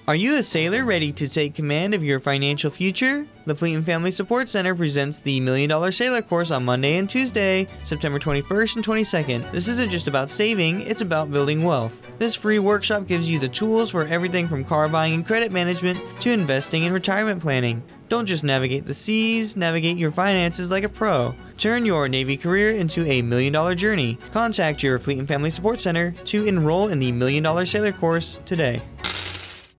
Are you a sailor ready to take command of your financial future? The Fleet and Family Support Center presents the $1 Million Sailor Course on Monday and Tuesday, September 21st and 22nd. This isn't just about saving, it's about building wealth. This free workshop gives you the tools for everything from car buying and credit management to investing and retirement planning. Don't just navigate the seas, navigate your finances like a pro. Turn your Navy career into a $1 million journey. Contact your Fleet and Family Support Center to enroll in the $1 Million Sailor Course today.